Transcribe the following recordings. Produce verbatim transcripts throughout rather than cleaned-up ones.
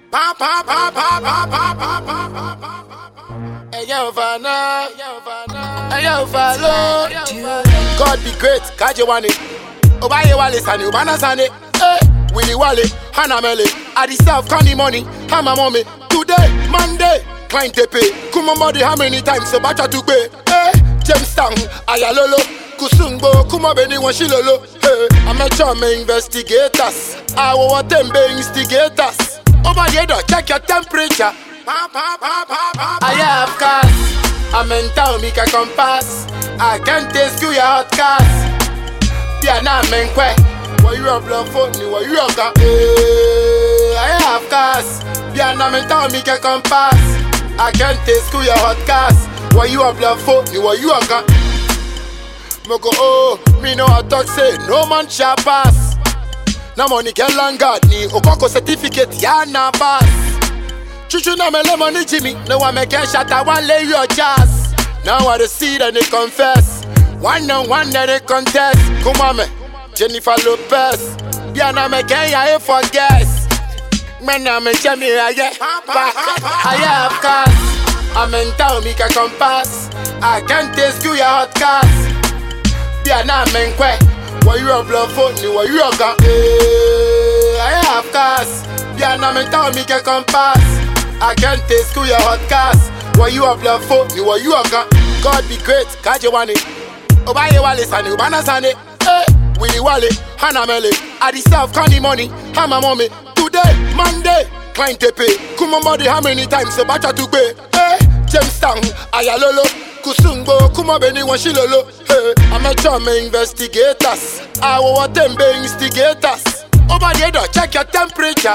Pa pa pa pa pa pa pa pa pa pa. Hey yo, Vanna. Hey yo, follow. God be great, kaje wane. Obaye wale sani, ubana sani. Hey, Willy Wale, Hannah Mele. I deserve candy money, Hama mommy. Today, Monday, client to pay. Kuma modi how many times so bacha to pay. Hey, James Town, Ayalolo. Kusungbo, kuma beni washilolo. Hey, I'm a charm investigators. I want them be instigators. Over here, check your temperature. I have cars. I'm in town, make a compass. I can't taste you, your hot cars. Yeah, now I'm in quay. What you have love for me? What you have got? I have cars. Yeah, now I'm in town, make a compass. I can't taste you, your hot cars. What you have love for me? What you have got? Moko oh, me know I talk say no man shall pass. Na money get langard ni okoko certificate ya na pass. Chuchu na me lemon Jimmy, no one make a shot I want lay your jazz. Now I see that they confess. One on one that they contest. Come on me, Jennifer Lopez. Yeah na me can ya for guess. Man na me Jamie I get back. I have cars. I'm in town make a compass. I can't taste you your hot cars. Yeah na me nkwe. What you have love for me, what you have got? Hey, I have cars. Yeah, now me tell me can compass. I can't taste you your hot cars. What you have love for me, what you have got? God be great, kaje wane. Obaye wale sani, ubana sani. Hey, Willy Wale, Hannah Mele. I deserve candy money, Hama mommy. Today, Monday, client to pay. Kuma modi how many times so bacha to pay? Hey, James Town, Ayalolo. Kusungbo, kuma beni washilolo. Hey, I'm a charm investigators. I want them be instigators. Over here, check your temperature.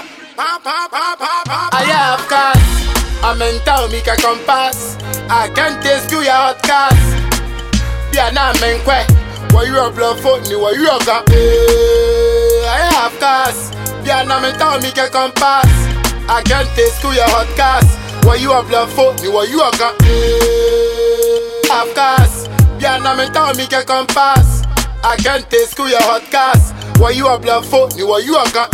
I have cars. I'm in town, make a compass. I can't taste you your hot cars. Yeah, now I'm in quay. What you have love for me, what you have got? Hey, I have cars. Yeah, now I'm in town, make a compass. I can't taste you your hot cars. What you have love for me, what you have got? Hey, have cars. Yeah, now me tell me can compass. I can't taste you your hot cars. What you have love for me, what you have got?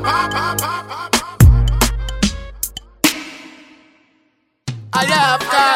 I have cars.